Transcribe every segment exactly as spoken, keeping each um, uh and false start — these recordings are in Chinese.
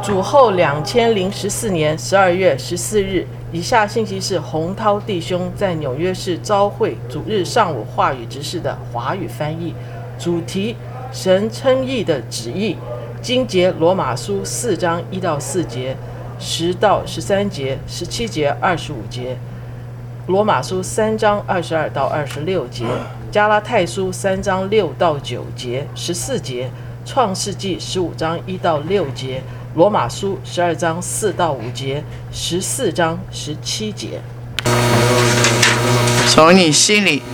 主后两千零十四年十二月十四日，以下信息是洪涛弟兄在纽约市召会主日上午话语执事的华语翻译。主题：神称义的旨意。经节：罗马书四章一到四节，十到十三节，十七节二十五节。罗马书三章二十二到二十六节，加拉太书三章六到九节，十四节。创世纪十五章一到六节，罗马书十二章四到五节，十四章十七节。 从你心里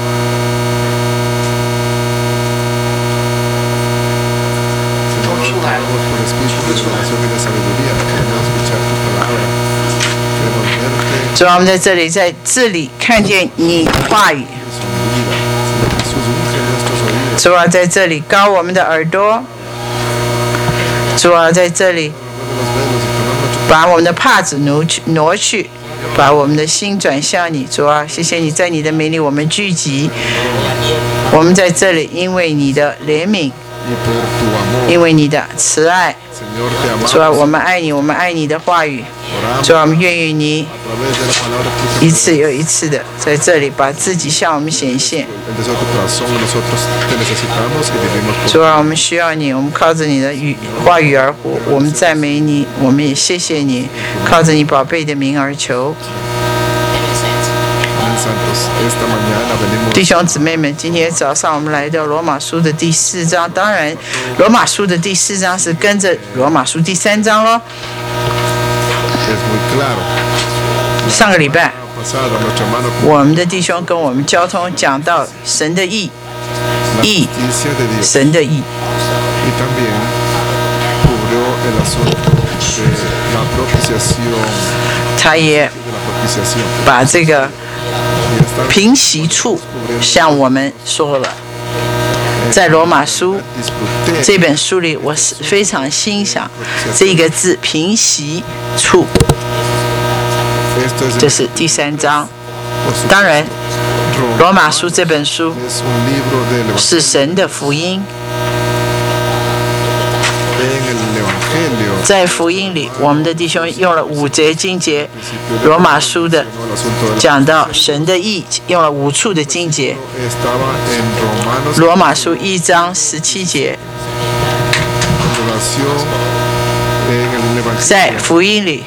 主啊，我们在这里，在这里看见你话语。主啊，在这里高我们的耳朵。主啊，在这里把我们的帕子挪去，挪去，把我们的心转向你。主啊，谢谢你在你的名里我们聚集，我们在这里因为你的怜悯，因为你的慈爱。主啊，我们爱你，我们爱你的话语。主啊，我们愿意你一次又一次的在这里把自己向我们显现。主啊，我们需要你，我们靠着你的语话语而活，我们赞美你，我们也谢谢你，靠着你宝贝的名而求。弟兄姊妹们，今天早上我们来到罗马书的第四章，当然罗马书的第四章是跟着罗马书第三章咯。上个礼拜我们的弟兄跟我们交通讲到神的义，义，神的义，他也把这个平息处向我们说了。在罗马书这本书里，我是非常欣赏这个字平息处，这是第三章。当然罗马书这本书是神的福音，在福音里我们的弟兄用了五节经节，罗马书的讲到神的义用了五处的经节，罗马书一章十七节，在福音里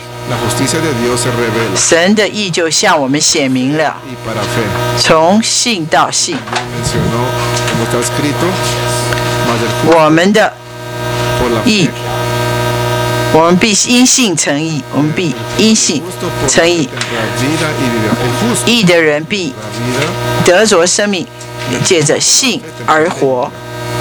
神的义就向我们显明了，从信到信，我们的义，我们必因信成义，我们必因信成义，义的人必得着生命，借着信而活。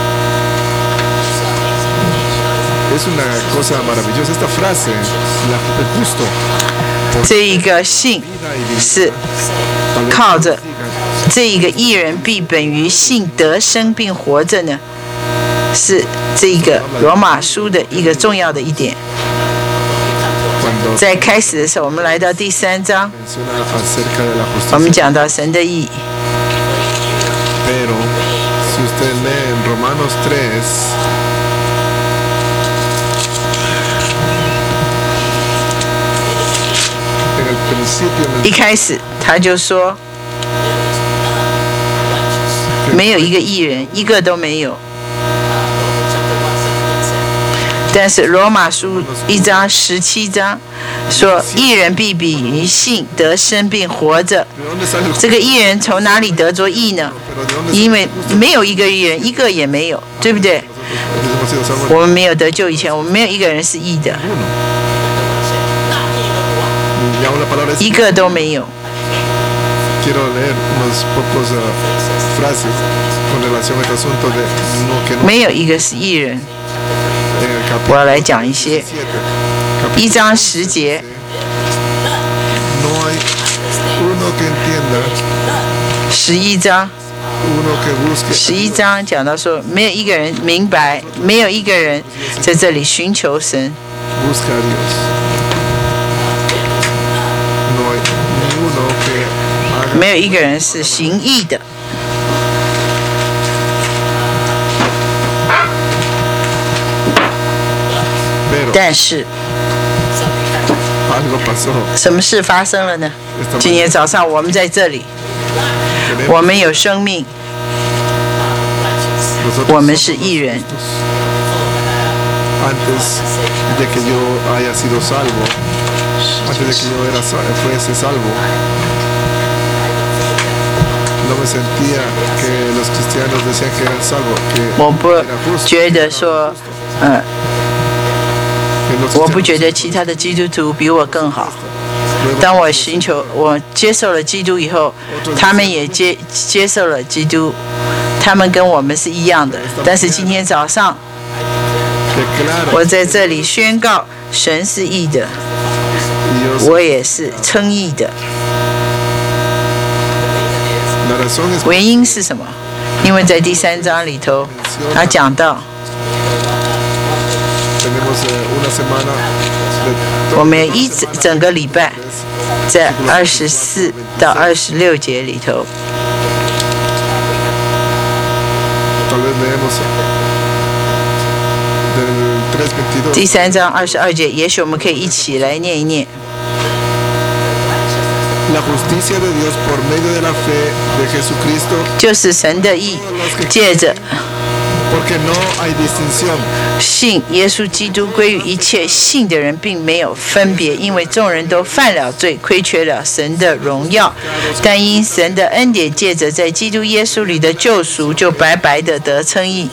这一个信是靠着这一个义人必本于信得生并活着呢，是这个罗马书的一个重要的一点。在开始的时候，我们来到第三章，我们讲到神的义。一开始他就说，没有一个义人，一个都没有。但是罗马书一章十七章说，义人必比于信得生并活着。这个义人从哪里得着义呢？因为没有一个义人，一个也没有，对不对？我们没有得救以前，我们没有一个人是义的，一个都没有。没有一个是义人。我要来讲一些，一章十节，十一章，十一章讲到说，没有一个人明白，没有一个人在这里寻求神。没有一个人是行义的。 但是 algo pasó. 什么事发生了呢？今天早上我们在这里，我们有生命，我们是义人。 Antes de que yo haya sido salvo, antes de que yo era, fuese salvo, no me sentía que los cristianos decían que eran salvos, que 我不 era justo. 觉得说，嗯，我不觉得其他的基督徒比我更好。当我寻求、我接受了基督以后，他们也接接受了基督，他们跟我们是一样的。但是今天早上，我在这里宣告，神是义的，我也是称义的。原因是什么？因为在第三章里头，他讲到，我们一整整个礼拜，在二十四到二十六节里头。 第三章二十二节，也许我们可以一起来念一念。就是神的义，借着信耶稣基督归于一切信的人，并没有分别，因为众人都犯了罪，亏缺了神的荣耀。但因神的恩典，借着在基督耶稣里的救赎，就白白的得称义。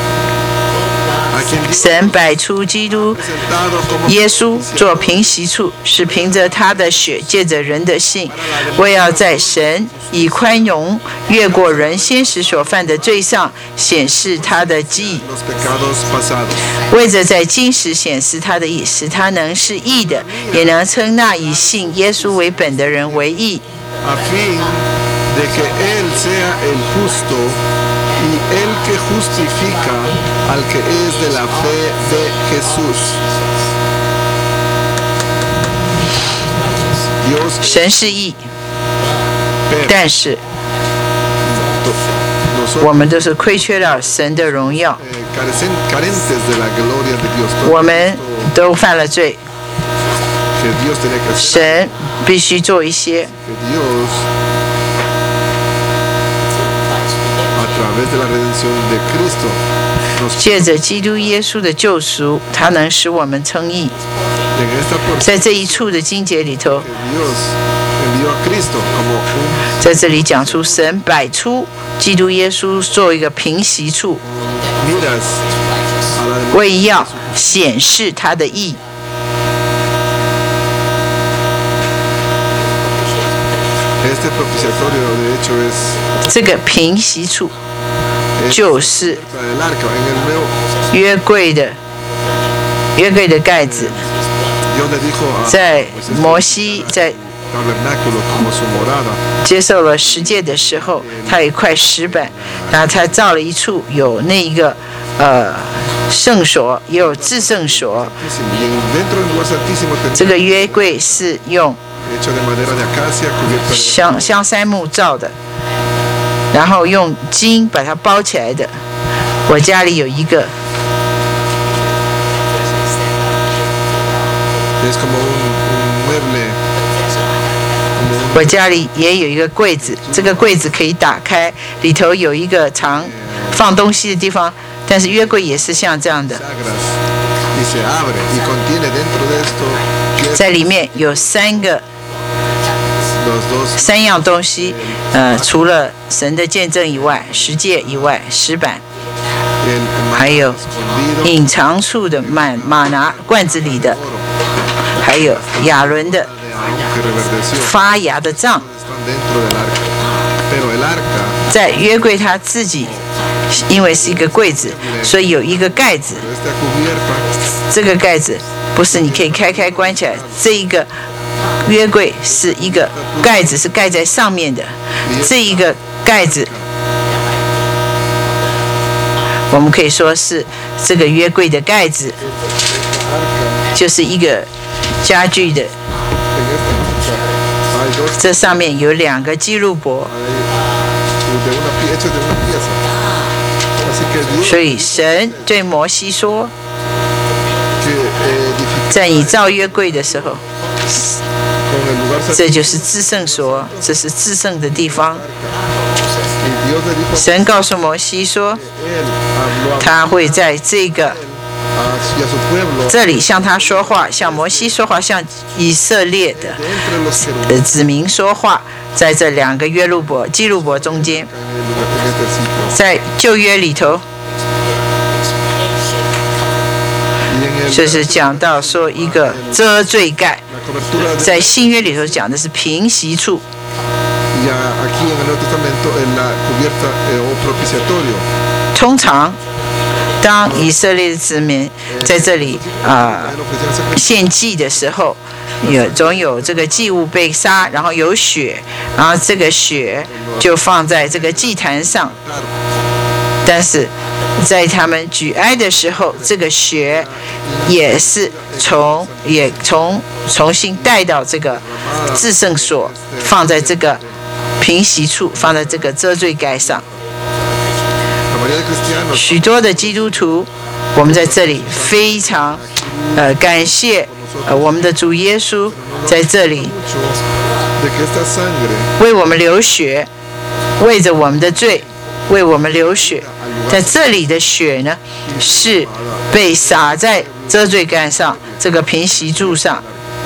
神摆出基督耶稣做平息处，是凭着他的血，借着人的信，为要在神以宽容越过人先时所犯的罪上显示他的义，为着在今时显示他的义，使他能是义的，也能称那以信耶稣为本的人为义。 y el que justifica al que es de la fe de Jesús. 神是义，但是我们都是亏缺了神的荣耀，我们都犯了罪，神必须做一些。 借着基督耶稣的救赎，他能使我们称义。在这一处的经节里头，在这里讲出神摆出基督耶稣做一个平息处，为要显示他的义。这个平息处。 就是约柜的约柜的盖子，在摩西在接受了十诫的时候，他有一块石板，然后他造了一处有那一个呃圣所，也有至圣所。这个约柜是用香香杉木造的。 然后用金把它包起来的。我家里有一个，我家里也有一个柜子，这个柜子可以打开，里头有一个藏放东西的地方。但是约柜也是像这样的，在里面有三个。 三样东西，呃，除了神的见证以外，十诫以外，石板，还有隐藏处的玛玛拿罐子里的，还有亚伦的发芽的杖。在约柜他自己，因为是一个柜子，所以有一个盖子。这个盖子不是你可以开开关起来，这一个。 约柜是一个盖子，是盖在上面的。这一个盖子，我们可以说是这个约柜的盖子，就是一个家具的。这上面有两个基路伯，所以神对摩西说。 在你造约柜的时候，这就是至圣所，这是至圣的地方。神告诉摩西说，他会在这个这里向他说话，向摩西说话，向以色列的子民说话，在这两个约路伯、基路伯中间，在旧约里头，就是讲到说一个遮罪盖，在新约里头讲的是平息处。通常，当以色列的子民在这里啊、呃、献祭的时候，有总有这个祭物被杀，然后有血，然后这个血就放在这个祭坛上。但是在他们举哀的时候，这个血也是从也从重新带到这个至圣所，放在这个平息处，放在这个遮罪盖上。许多的基督徒，我们在这里非常呃感谢呃我们的主耶稣在这里为我们流血，为着我们的罪为我们流血。在这里的血呢，是被洒在遮罪盖上，这个平息柱上。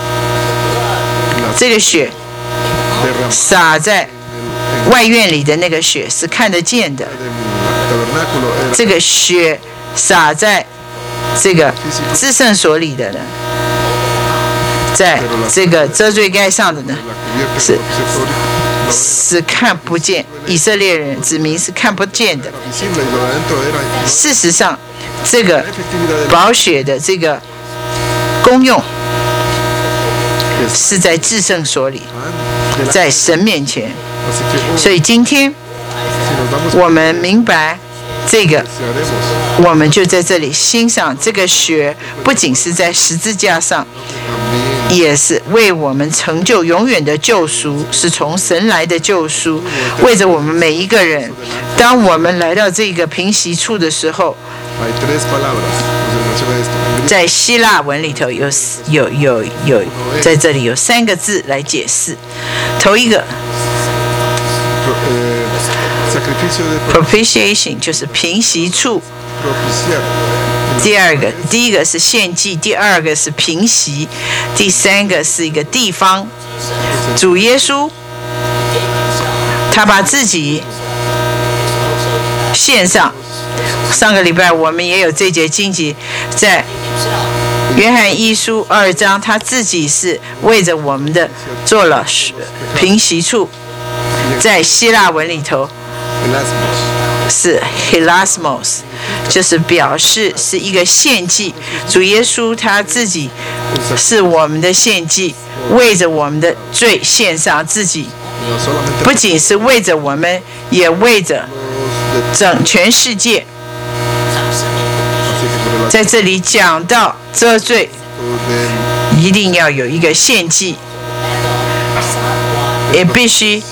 这个血洒在外院里的那个血是看得见的，这个血洒在这个至圣所里的呢，在这个遮罪盖上的呢，是是看不见，以色列人子民是看不见的。事实上，这个宝血的这个功用是在至圣所里，在神面前。所以今天我们明白这个，我们就在这里欣赏这个血，不仅是在十字架上，也是为我们成就永远的救赎，是从神来的救赎，为着我们每一个人。当我们来到这个平息处的时候，在希腊文里头有有有有，在这里有三个字来解释。头一个 propitiation 就是平息处，第二个第一个是献祭，第二个是平息，第三个是一个地方。主耶稣他把自己献上。上个礼拜我们也有这节经节，在约翰一书二章，他自己是为着我们的做了平息处。在希腊文里头是 hilasmos， 就是表示是一个献祭。主耶稣他自己是我们的献祭，为着我们的罪献上自己，不仅是为着我们，也为着整全世界。在这里讲到遮罪，一定要有一个献祭，也必须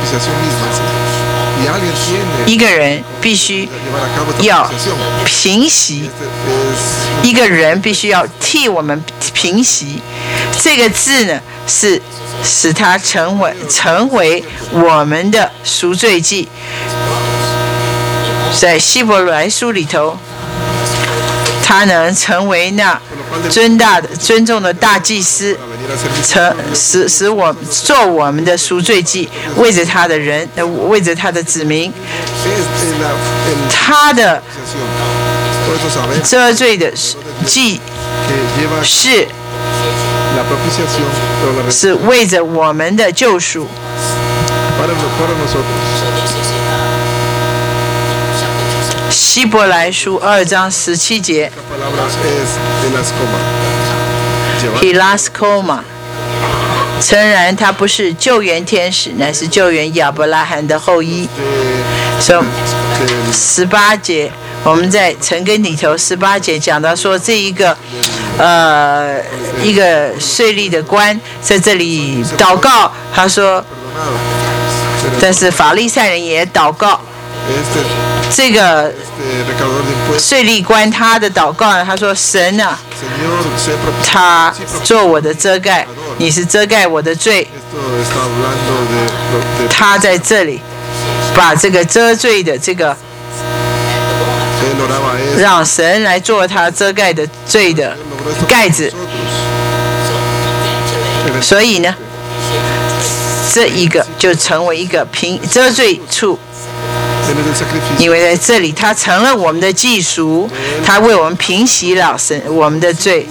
一个人必须要平息，一个人必须要替我们平息。这个字呢，是使它成为成为我们的赎罪祭。在希伯来书里头，他能成为那尊大的、尊重的大祭司，成使使我做我们的赎罪祭，为着他的人，为着他的子民，他的遮罪的祭是是为着我们的救赎。希伯来书二章十七节 ，Hilaskoma， 诚然他不是救援天使，乃是救援亚伯拉罕的后裔。所以十八节，我们在陈根里头十八节讲到说，这一个呃一个税吏的官在这里祷告，他说，但是法利赛人也祷告。 这个税吏官他的祷告呢，他说：“神啊，他做我的遮盖，你是遮盖我的罪。”他在这里把这个遮罪的这个，让神来做他遮盖的罪的盖子。所以呢，这一个就成为一个平遮罪处。因为在这里，他成了我们的祭赎，他为我们平息了神我们的罪，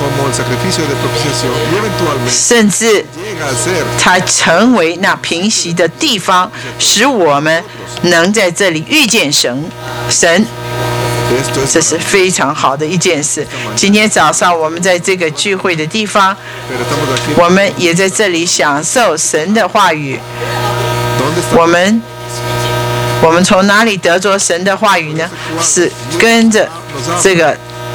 甚至他成为那平息的地方，使我们能在这里遇见神。神，这是非常好的一件事。今天早上我们在这个聚会的地方，我们也在这里享受神的话语。我们。我们从哪里得着神的话语呢？是跟着这个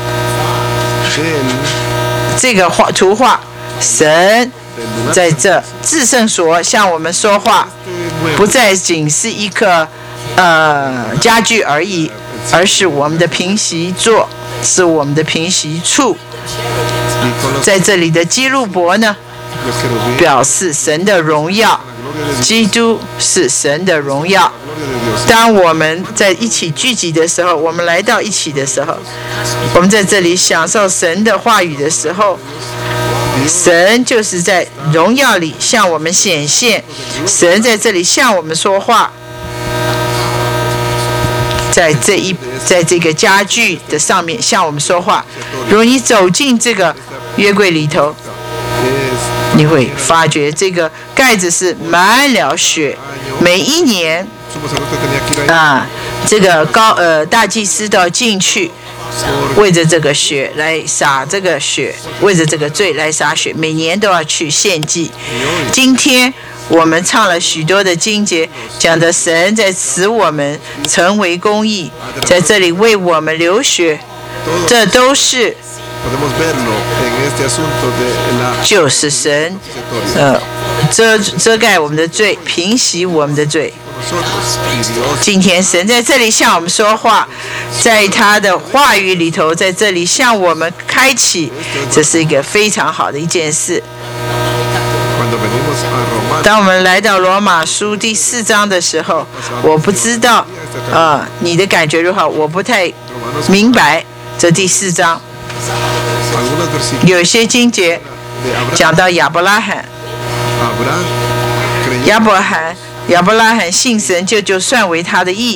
这个画图画，神在这至圣所向我们说话，不再仅是一个呃家具而已，而是我们的平息座，是我们的平息处。在这里的基路伯呢，表示神的荣耀，基督是神的荣耀。当我们在一起聚集的时候，我们来到一起的时候，我们在这里享受神的话语的时候，神就是在荣耀里向我们显现，神在这里向我们说话。在这一在这个家具的上面向我们说话。如果你走进这个约柜里头，你会发觉这个盖子是满了血。每一年啊，这个高呃大祭司都要进去，为着这个血来洒这个血，为着这个罪来洒血，每年都要去献祭。今天我们唱了许多的经节，讲的神在使我们成为公义，在这里为我们流血，这都是就是神呃遮遮盖我们的罪，平息我们的罪。今天神在这里向我们说话，在他的话语里头，在这里向我们开启，这是一个非常好的一件事。当我们来到罗马书第四章的时候，我不知道啊、呃、你的感觉如何，我不太明白这第四章。有些经节讲到亚伯拉罕，亚伯罕亚伯拉罕信神，就就算为他的义。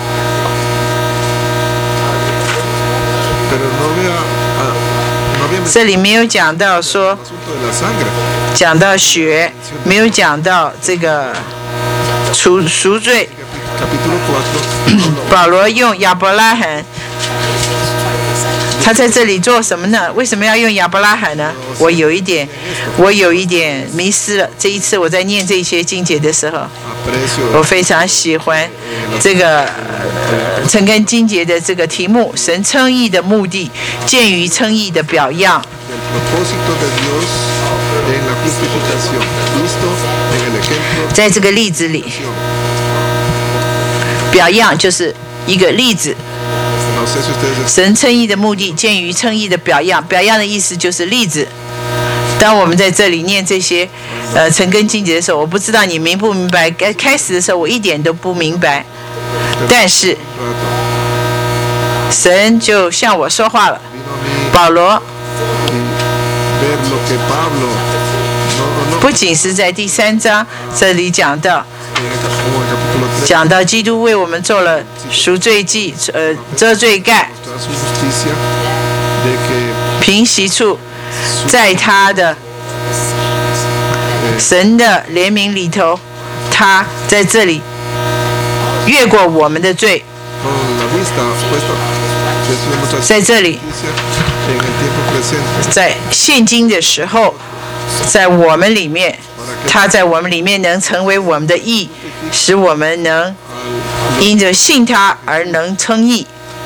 这里没有讲到说，讲到血，没有讲到这个赎赎罪。保罗用亚伯拉罕，他在这里做什么呢？为什么要用亚伯拉罕呢？我有一点，我有一点迷失了。这一次我在念这些经节的时候，我非常喜欢这个呃陈根经节的这个题目：神称义的目的，见于称义的表样。在这个例子里，表样就是一个例子。神称义的目的见于称义的表样，表样的意思就是例子。当我们在这里念这些呃陈根经节的时候，我不知道你明不明白。开始的时候我一点都不明白，但是神就向我说话了。保罗不仅是在第三章这里讲到讲到基督为我们做了赎罪祭，呃遮罪盖，平息处，在他的神的怜悯里头，他在这里越过我们的罪，在这里在现今的时候，在我们里面，他在我们里面能成为我们的义，使我们能因着信他而能称义。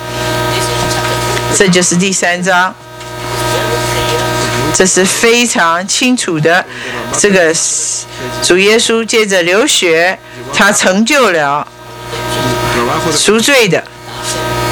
这就是第三章，这是非常清楚的。这个主耶稣借着流血，他成就了赎罪的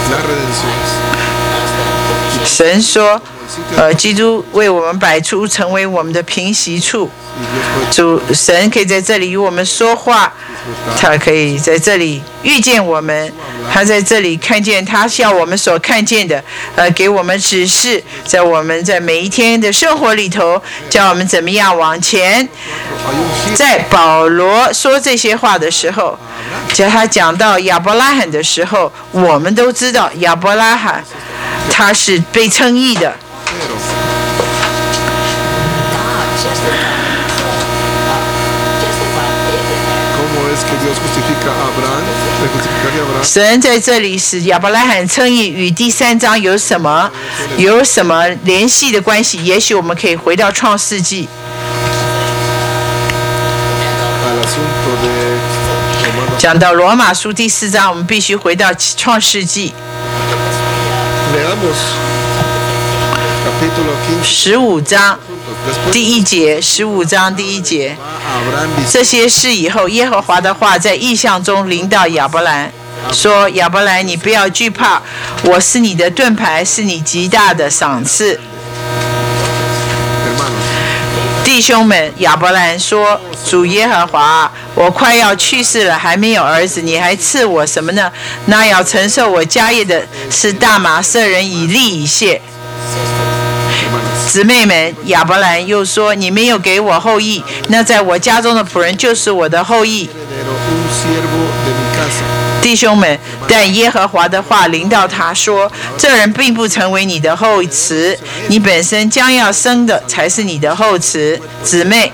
La redención. 神说，呃，基督为我们摆出，成为我们的平息处。主神可以在这里与我们说话，他可以在这里遇见我们，他在这里看见他像我们所看见的，呃，给我们指示，在我们在每一天的生活里头，教我们怎么样往前。在保罗说这些话的时候，叫他讲到亚伯拉罕的时候，我们都知道亚伯拉罕他是被称义的。神在这里使亚伯拉罕称义，与第三章有什么有什么联系的关系？也许我们可以回到创世纪。讲到罗马书第四章，我们必须回到创世纪十五章第一节，十五章第一节。这些事以后，耶和华的话在异象中临到亚伯兰，说：亚伯兰，你不要惧怕，我是你的盾牌，是你极大的赏赐。弟兄们，亚伯兰说：主耶和华，我快要去世了，还没有儿子，你还赐我什么呢？那要承受我家业的是大马色人以利以谢。姊妹们，亚伯兰又说：你没有给我后裔，那在我家中的仆人就是我的后裔。弟兄们，但耶和华的话临到他说：这人并不成为你的后嗣，你本身将要生的才是你的后嗣。姊妹，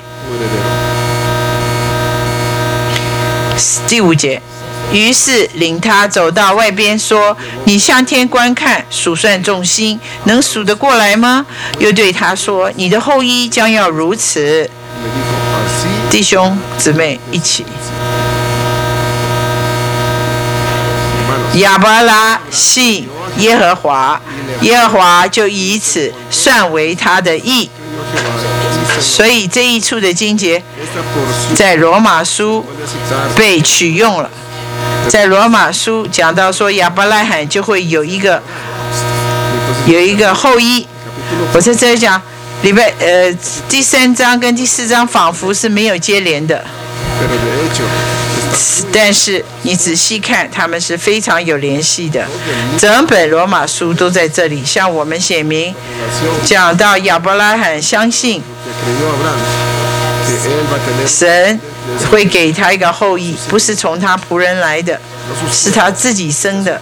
第五节，于是领他走到外边，说：你向天观看，数算众星，能数得过来吗？又对他说：你的后裔将要如此。弟兄姊妹一起，亚伯拉信耶和华，耶和华就以此算为他的义。所以这一处的经节在罗马书被取用了。在罗马书讲到说，亚伯拉罕就会有一个有一个后裔。我在这里讲，礼拜呃第三章跟第四章仿佛是没有接连的，但是你仔细看，他们是非常有联系的。整本罗马书都在这里向我们显明，讲到亚伯拉罕相信神会给他一个后裔，不是从他仆人来的，是他自己生的。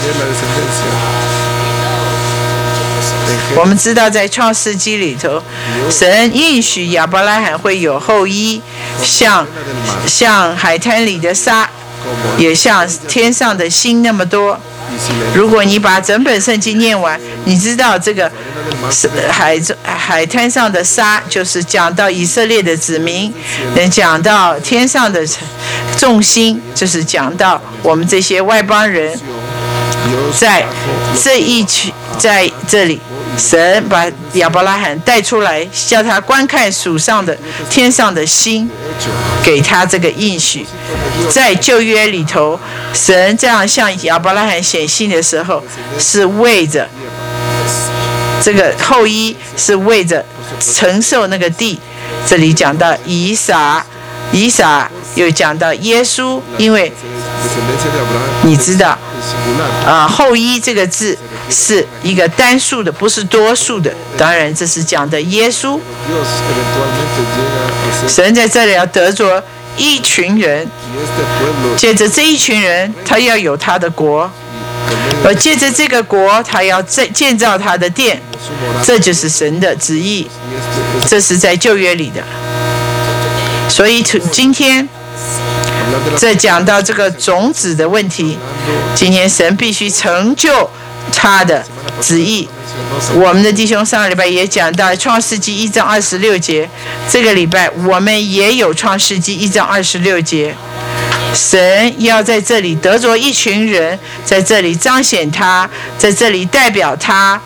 我们知道在创世纪里头，神应许亚伯拉罕会有后裔，像像海滩里的沙，也像天上的星那么多。如果你把整本圣经念完，你知道这个海海滩上的沙就是讲到以色列的子民，讲到天上的众星就是讲到我们这些外邦人。在这一区，在这里，神把亚伯拉罕带出来，叫他观看属上的天上的星，给他这个应许。在旧约里头，神这样向亚伯拉罕显现的时候，是为着这个后裔，是为着承受那个地。这里讲到以撒，以撒又讲到耶稣，因为你知道啊，后裔这个字是一个单数的，不是多数的。当然，这是讲的耶稣。神在这里要得着一群人，借着这一群人，他要有他的国，而借着这个国，他要建造他的殿。这就是神的旨意，这是在旧约里的。所以今天在讲到这个种子的问题，今天神必须成就他的旨意。我们的弟兄上个礼拜也讲到创世纪一章二十六节，这个礼拜我们也有创世纪一章二十六节。神要在这里得着一群人，在这里彰显他，在这里代表他。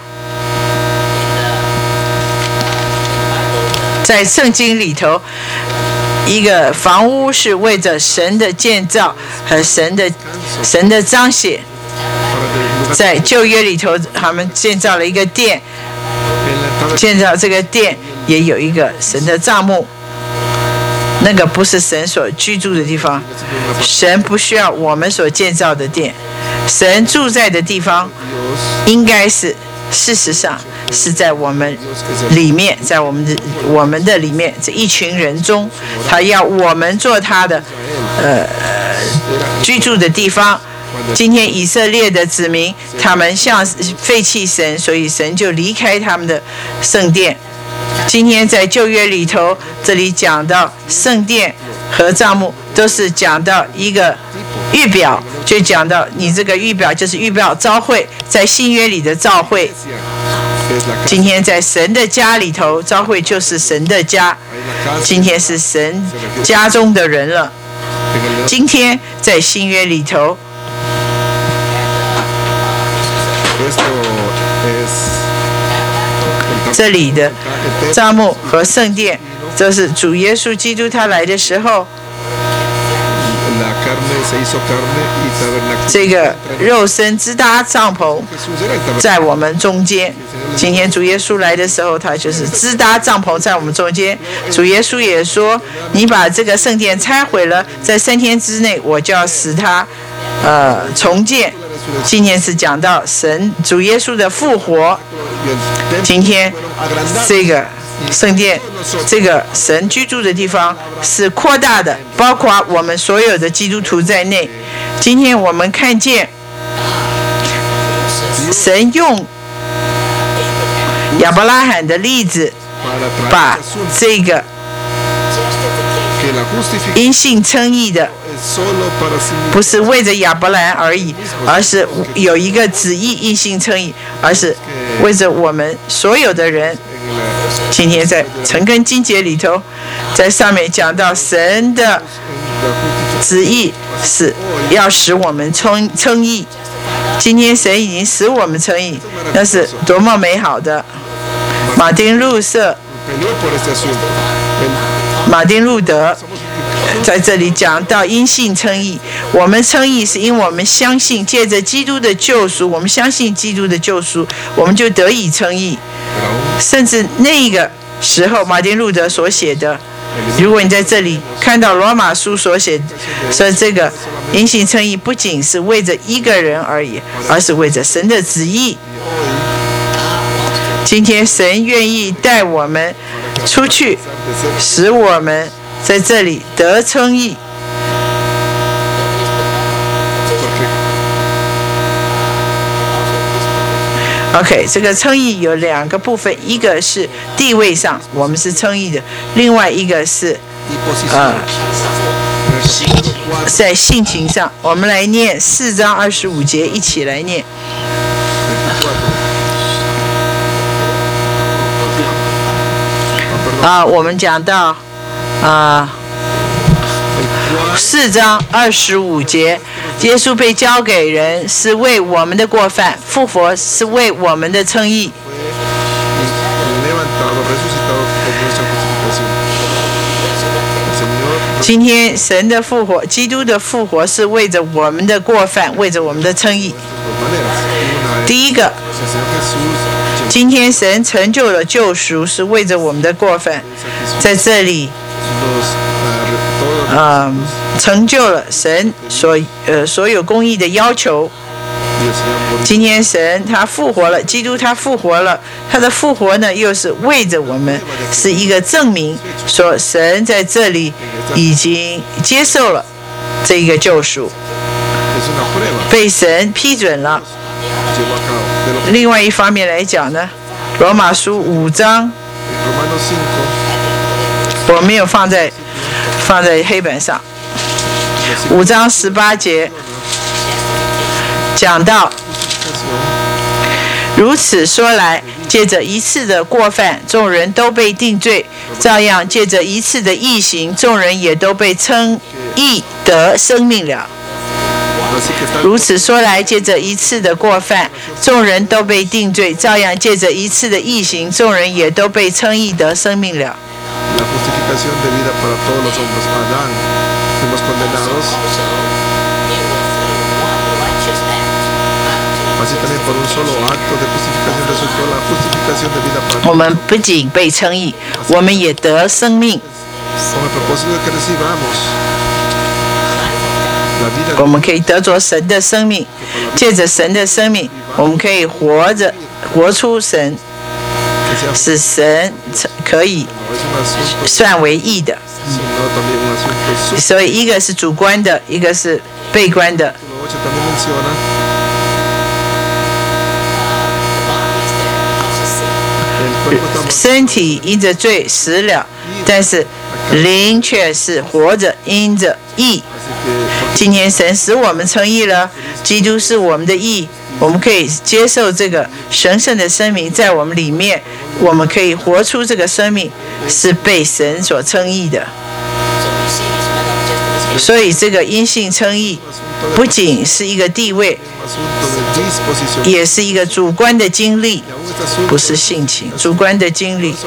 在圣经里头，一个房屋是为着神的建造和神的神的彰显。 在旧约里头，他们建造了一个殿，建造这个殿也有一个神的帐幕，那个不是神所居住的地方，神不需要我们所建造的殿，神住在的地方应该是事实上是在我们里面，在我们的我们的里面这一群人中，他要我们做他的呃居住的地方。今天以色列的子民，他们向废弃神，所以神就离开他们的圣殿。今天在旧约里头，这里讲到圣殿和帐幕，都是讲到一个预表，就讲到你这个预表就是预表召会，在新约里的召会。今天在神的家里头，召会就是神的家，今天是神家中的人了。今天在新约里头，这里的帐幕和圣殿，这是主耶稣基督他来的时候，这个肉身支搭帐篷在我们中间。今天主耶稣来的时候，他就是支搭帐篷在我们中间。主耶稣也说，你把这个圣殿拆毁了，在三天之内我就要使它呃重建。今天是讲到神主耶稣的复活。今天这个圣殿，这个神居住的地方是扩大的，包括我们所有的基督徒在内。今天我们看见神用亚伯拉罕的例子，把这个因信称义的不是为着亚伯兰而已，而是有一个旨意因信称义，而是为着我们所有的人。今天在陈根经节里头，在上面讲到神的旨意是要使我们称称义。今天神已经使我们称义，那是多么美好的！马丁路瑟、马丁路德在这里讲到因信称义，我们称义是因为我们相信，借着基督的救赎，我们相信基督的救赎，我们就得以称义。甚至那个时候，马丁路德所写的，如果你在这里看到罗马书所写，说这个因信称义不仅是为着一个人而已，而是为着神的旨意。今天神愿意带我们出去，使我们在这里得称义。OK， 这个称义有两个部分，一个是地位上我们是称义的，另外一个是呃在性情上。我们来念四章二十五节，一起来念。啊，我们讲到啊四章二十五节，耶稣被交给人是为我们的过犯，复活是为我们的称义。今天神的复活，基督的复活是为着我们的过犯，为着我们的称义。第一个，今天神成就了救赎，是为着我们的过犯，在这里呃，成就了神所呃所有公义的要求。今天神他复活了，基督他复活了，他的复活呢又是为着我们，是一个证明，说神在这里已经接受了这个救赎，被神批准了。另外一方面来讲呢，罗马书五章，我没有放在放在黑板上，五章十八节讲到，如此说来，借着一次的过犯，众人都被定罪；照样借着一次的义行，众人也都被称义得生命了。如此说来，借着一次的过犯，众人都被定罪；照样借着一次的义行，众人也都被称义得生命了。 La justificación de vida para todos los hombres. Adán, fuimos condenados Así también por un solo acto de justificación resultó la justificación de vida para 我们不仅被称义，我们也得生命。 con el propósito de que recibamos la vida 我们可以得着神的生命，借着神的生命，我们可以活着，活出神， que sea 使神可以 no es un asunto 算为义的。 sino también un asunto subjetivo. 所以一个是主观的，一个是悲观的。 ocho también menciona 身体因着罪死了，但是灵却是活着，因着义。今天神使我们称义了，基督是我们的义，我们可以接受这个神圣的生命在我们里面，我们可以活出这个生命，是被神所称义的。所以这个因信称义，不仅是一个地位，也是一个主观的经历，不是性情，主观的经历。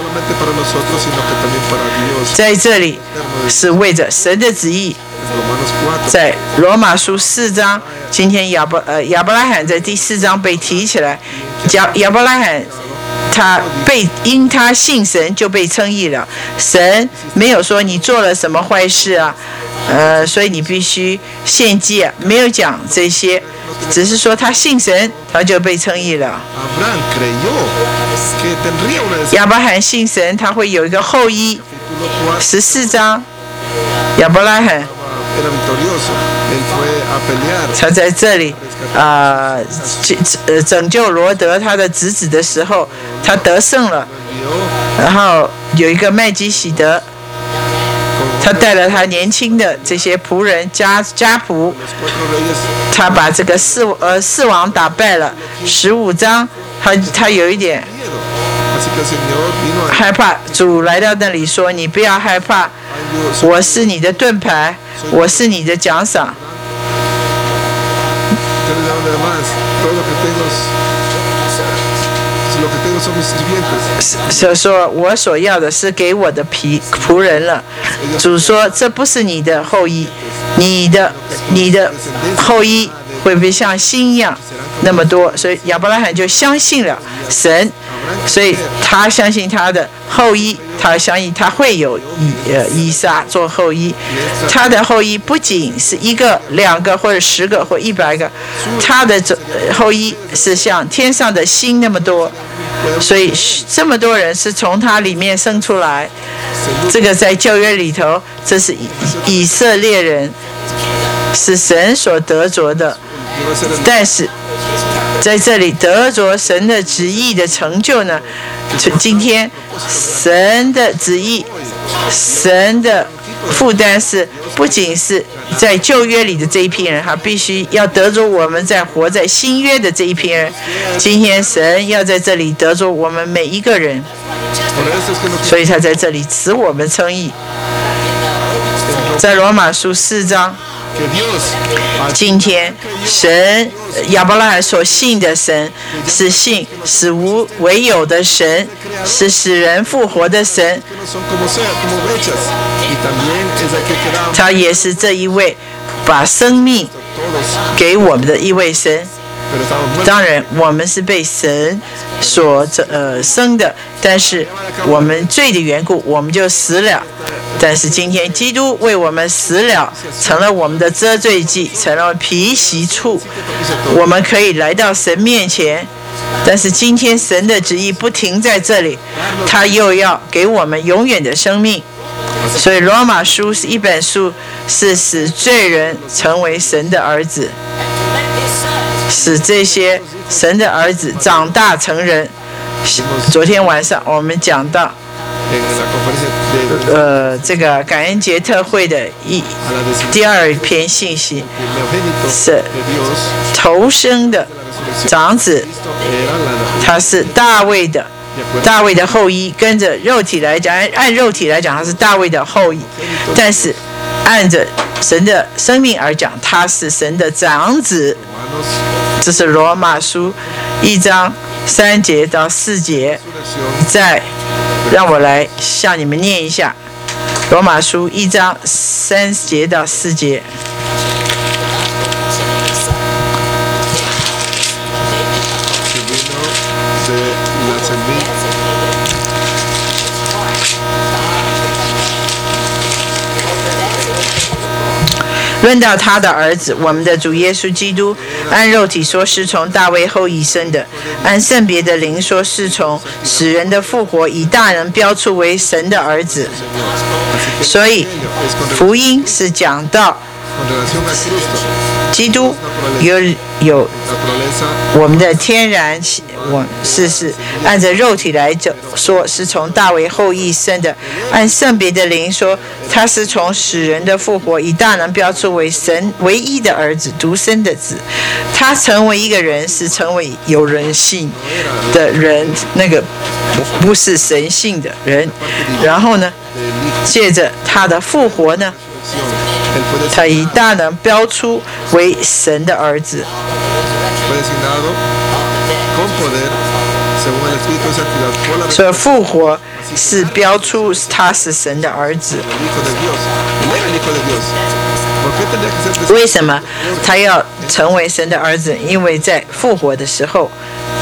在这里是为着神的旨意。在罗马书四章，今天亚伯呃亚伯拉罕在第四章被提起来，亚亚伯拉罕。他被因他信神就被称义了，神没有说你做了什么坏事啊，呃，所以你必须献祭啊，没有讲这些，只是说他信神，他就被称义了。亚伯拉罕信神，他会有一个后裔。十四章，亚伯拉罕。他在这里啊、呃，拯救罗德他的侄子的时候，他得胜了。然后有一个麦基洗德，他带了他年轻的这些仆人家家仆，他把这个四呃四王打败了。十五章，他他有一点害怕，主来到那里说：“你不要害怕，我是你的盾牌，我是你的奖赏。”所以说我所要的是给我的仆仆人了。主说：“这不是你的后裔，你的你的后裔会不会像星一样那么多？”所以亚伯拉罕就相信了神。所以他相信他的后裔，他相信他会有以呃以撒做后裔。他的后裔不仅是一个、两个或者十个或一百个，他的后裔是像天上的星那么多。所以这么多人是从他里面生出来。这个在旧约里头，这是以以色列人，是神所得着的。但是在这里得着神的旨意的成就呢？今天神的旨意，神的负担是不仅是在旧约里的这一批人，他必须要得着我们在活在新约的这一批人。今天神要在这里得着我们每一个人，所以他在这里使我们称义。在罗马书四章。今天神亚伯拉罕所信的神是信使无为有的神，是使人复活的神。他也是这一位把生命给我们的一位神。当然我们是被神所呃生的，但是我们罪的缘故我们就死了。但是今天基督为我们死了，成了我们的遮罪祭，成了皮洗处，我们可以来到神面前。但是今天神的旨意不停在这里，他又要给我们永远的生命。所以罗马书是一本书，是使罪人成为神的儿子，使这些神的儿子长大成人。昨天晚上我们讲到呃，这个感恩节特会的一第二篇信息是头生的长子，他是大卫的大卫的后裔，跟着肉体来讲，按肉体来讲他是大卫的后裔，但是按着神的生命而讲，他是神的长子。这是罗马书一章三节到四节。再让我来向你们念一下罗马书一章三节到四节。 论到他的儿子，我们的主耶稣基督，按肉体说是从大卫后裔生的，按圣别的灵说是从死人的复活，以大能标出为神的儿子。所以福音是讲到基督有有我们的天然，我是是按着肉体来说是从大卫后裔生的，按圣别的灵说他是从死人的复活，以大能标出为神唯一的儿子，独生的子。他成为一个人是成为有人性的人，那个不是神性的人。然后呢，借着他的复活呢，他以大能标出为神的儿子。所以复活是标出他是神的儿子。为什么他要成为神的儿子？因为在复活的时候，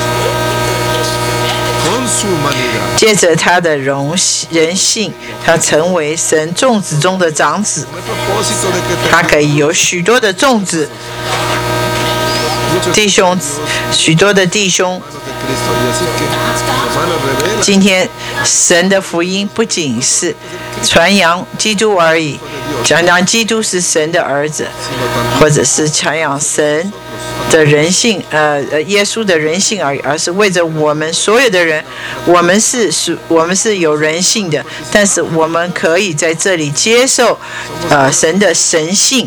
借着他的荣人性，他成为神众子中的长子，他可以有许多的众子弟兄，许多的弟兄。今天神的福音不仅是传扬基督而已，传扬基督是神的儿子，或者是传扬神的人性，呃，耶稣的人性而已，而是为着我们所有的人。我们是属，我们是有人性的，但是我们可以在这里接受，呃，神的神性。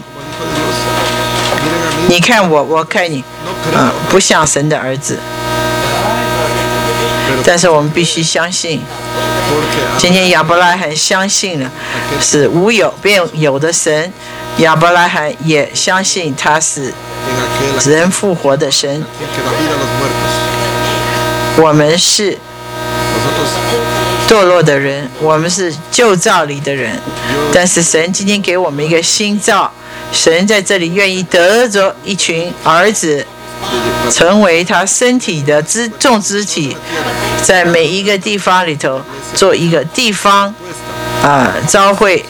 你看我，我看你，呃，不像神的儿子。但是我们必须相信，今天亚伯拉罕相信了是无有变有的神，亚伯拉罕也相信他是人复活的神。我们是堕落的人，我们是旧造里的人，但是神今天给我们一个新造，神在这里愿意得着一群儿子，成为他身体的肢众肢体，在每一个地方里头做一个地方啊、呃、召会，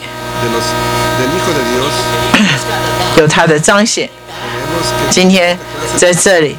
有他的彰显。今天在这里，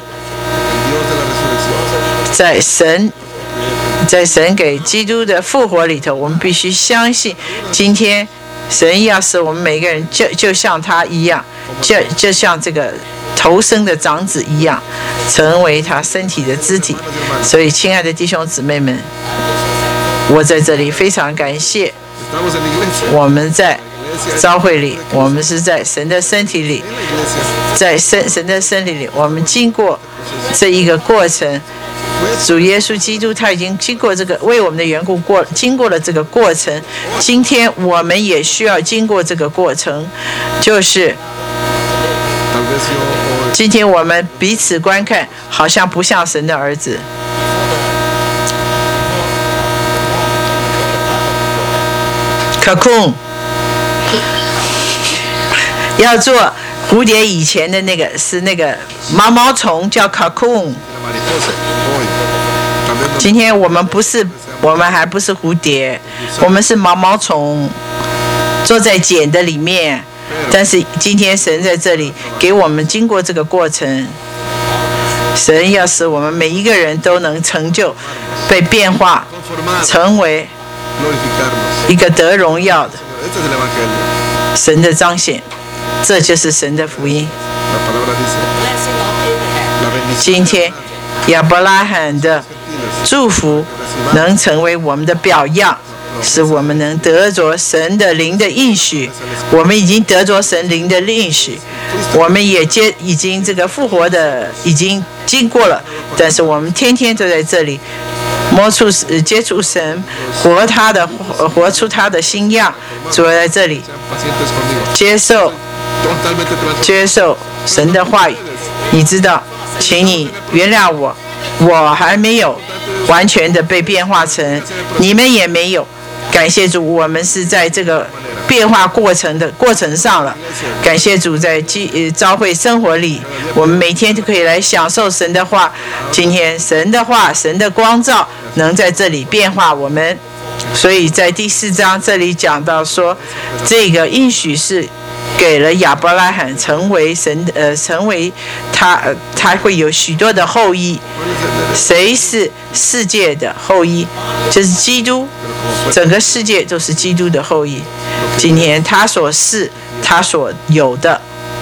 在神在神给基督的复活里头，我们必须相信，今天神要使我们每个人就就像他一样，就就像这个头生的长子一样，成为他身体的肢体。所以亲爱的弟兄姊妹们，我在这里非常感谢，我们在召会里，我们是在神的身体里，在神神的身体里，我们经过这一个过程，主耶稣基督他已经经过这个为我们的缘故过经过了这个过程，今天我们也需要经过这个过程，就是今天我们彼此观看，好像不像神的儿子。cocoon 要做蝴蝶以前的那个是那个毛毛虫叫 cocoon。今天我们不是，我们还不是蝴蝶，我们是毛毛虫，坐在茧的里面。但是今天神在这里给我们经过这个过程，神要使我们每一个人都能成就，被变化，成为一个得荣耀的神的彰显，这就是神的福音。今天亚伯拉罕的祝福能成为我们的表样，使我们能得着神的灵的应许。我们已经得着神灵的应许，我们也接已经这个复活的已经经过了，但是我们天天都在这里摸触接触神，活他的活出他的新样。主在这里接受接受神的话语。你知道，请你原谅我，我还没有完全的被变化成，你们也没有。感谢主，我们是在这个变化过程的过程上了。感谢主，在召会生活里，我们每天都可以来享受神的话。今天神的话，神的光照能在这里变化我们。所以在第四章这里讲到说，这个应许是给了亚伯拉罕成为神呃成为他呃他会有许多的后裔。谁是世界的后裔？就是基督，整个世界都是基督的后裔。今天他所是他所有的，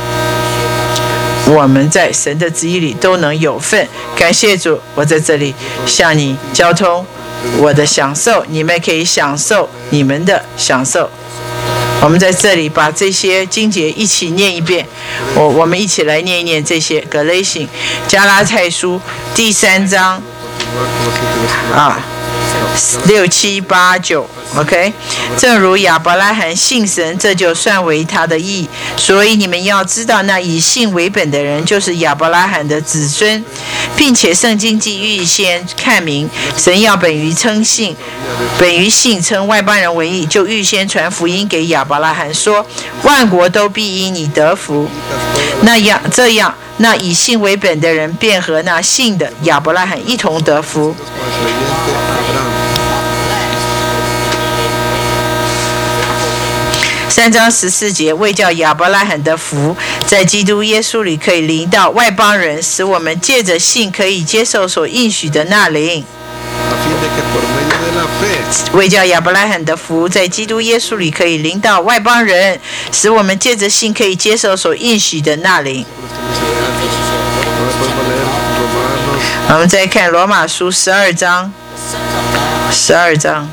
我们在神的旨意里都能有份。感谢主，我在这里向你交通我的享受，你们可以享受你们的享受。我们在这里把这些经节一起念一遍，我我们一起来念一念这些。格雷信加拉太书第三章啊，六七八九 ，OK。正如亚伯拉罕信神，这就算为他的义。所以你们要知道，那以信为本的人，就是亚伯拉罕的子孙，并且圣经既预先看明，神要本于称信，本于信称外邦人为义，就预先传福音给亚伯拉罕说，万国都必因你得福。那样这样。那以信为本的人便和那信的亚伯拉罕一同得福。三章十四节，为叫亚伯拉罕的福在基督耶稣里可以临到外邦人，使我们借着信可以接受所应许的那灵。为叫亚伯拉罕的福在基督耶稣里可以临到外邦人，使我们借着信可以接受所应许的那灵。我们再看罗马书十二章，十二章。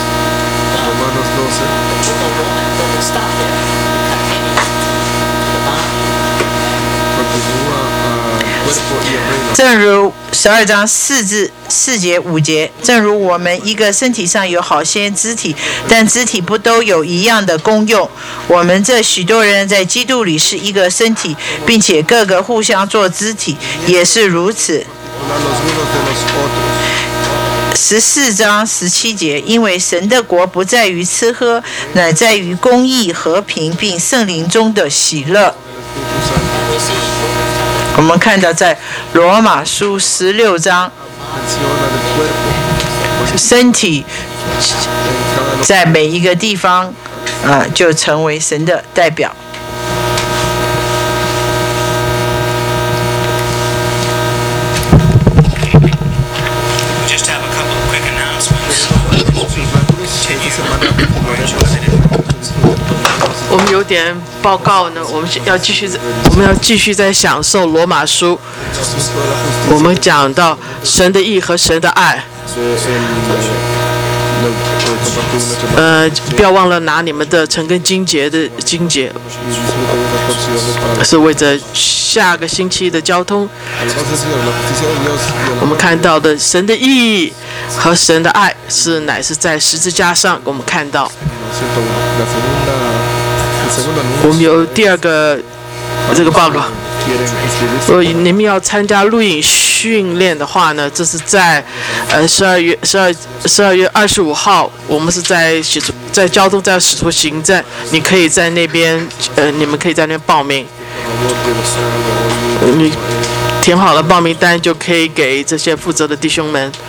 正如十二章四至四节五节，正如我们一个身体上有好些肢体，但肢体不都有一样的功用。我们这许多人在基督里是一个身体，并且各个互相做肢体，也是如此。十四章十七节，因为神的国不在于吃喝，乃在于公义、和平，并圣灵中的喜乐。我们看到在罗马书十六章，身体在每一个地方，呃，就成为神的代表。 我们有点报告呢，我们要继续，我们要继续在享受罗马书。我们讲到神的义和神的爱，呃，不要忘了拿你们的陈根经节的经节，是为着下个星期的交通。我们看到的神的义和神的爱是乃是在十字架上，我们看到。我们有第二个这个报告，所以你们要参加录影训练的话呢，这是在呃十二月十二十二月二十五号，我们是在使徒在交通在使徒行站，你可以在那边呃你们可以在那边报名，你填好了报名单就可以给这些负责的弟兄们。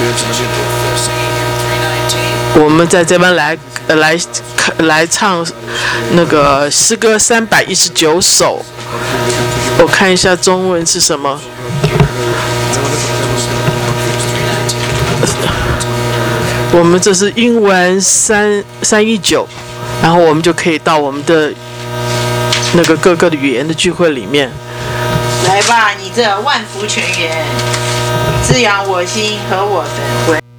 我们在这边来呃来来唱那个诗歌三百一十九首，我看一下中文是什么。我们这是英文三三一九，然后我们就可以到我们的那个各个的语言的聚会里面。 来吧，你这万福全员，滋养我心和我的魂。